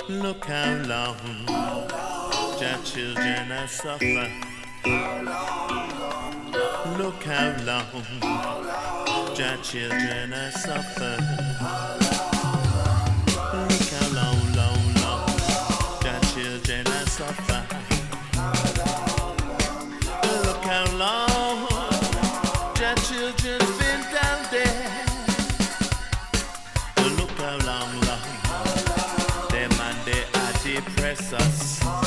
Look how long your children are suffer. Look how long your children are suffer. Look how long your children are suffer. Look how long your children's been down there. Look how long them and they are depress us.